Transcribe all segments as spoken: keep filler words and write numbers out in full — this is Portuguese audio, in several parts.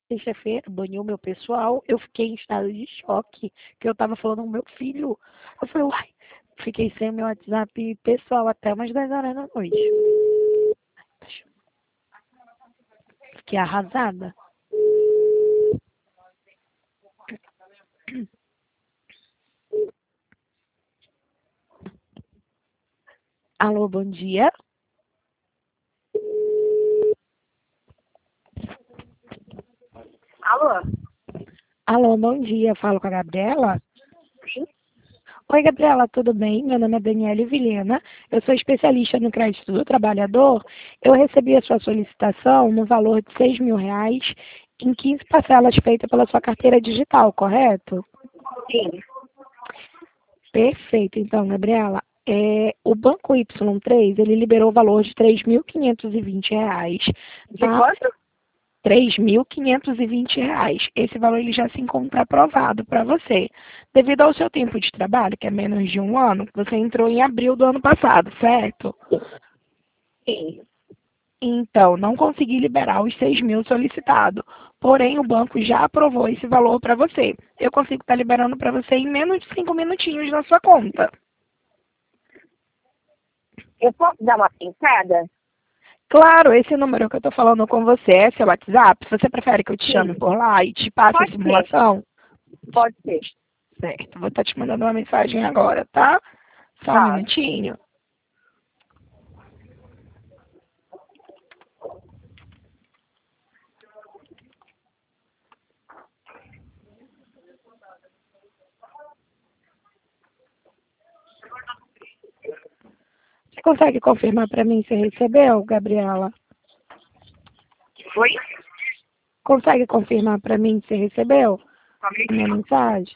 sexta-feira, banhou meu pessoal, eu fiquei em estado de choque, que eu tava falando com meu filho. Eu falei, uai, fiquei sem meu WhatsApp pessoal até umas dez horas da noite. Fiquei arrasada. Alô, bom dia. Alô? Alô, bom dia. Falo com a Gabriela. Sim? Oi, Gabriela, tudo bem? Meu nome é Daniela Vilhena. Eu sou especialista no crédito do trabalhador. Eu recebi a sua solicitação no valor de seis mil reais em quinze parcelas feitas pela sua carteira digital, correto? Sim. Perfeito. Então, Gabriela, é, o Banco Y três, ele liberou o valor de três mil quinhentos e vinte reais. De Tá? quanto? três mil quinhentos e vinte reais. Esse valor ele já se encontra aprovado para você. Devido ao seu tempo de trabalho, que é menos de um ano, você entrou em abril do ano passado, certo? Sim. Então, não consegui liberar os seis mil solicitados. Porém, o banco já aprovou esse valor para você. Eu consigo estar liberando para você em menos de cinco minutinhos na sua conta. Eu posso dar uma pintada? Claro, esse número que eu estou falando com você é seu WhatsApp. Você prefere que eu te chame Sim. por lá e te passe a Pode ser. simulação? Pode ser. Certo, vou estar te mandando uma mensagem agora, tá? Só um Tá. minutinho. Você consegue confirmar para mim se recebeu, Gabriela? Oi? Consegue confirmar para mim se recebeu Só um a minha minutinho. mensagem?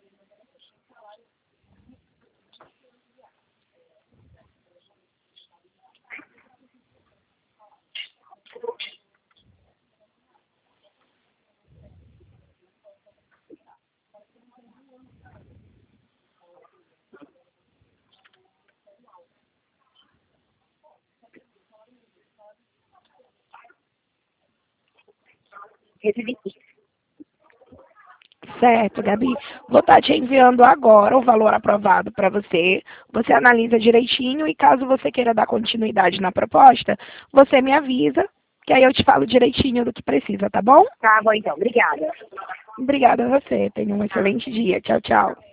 Recebi. Certo, Gabi. Vou estar te enviando agora o valor aprovado para você. Você analisa direitinho e caso você queira dar continuidade na proposta, você me avisa, que aí eu te falo direitinho do que precisa, tá bom? Tá bom, então. Obrigada. Obrigada a você. Tenha um excelente dia. Tchau, tchau.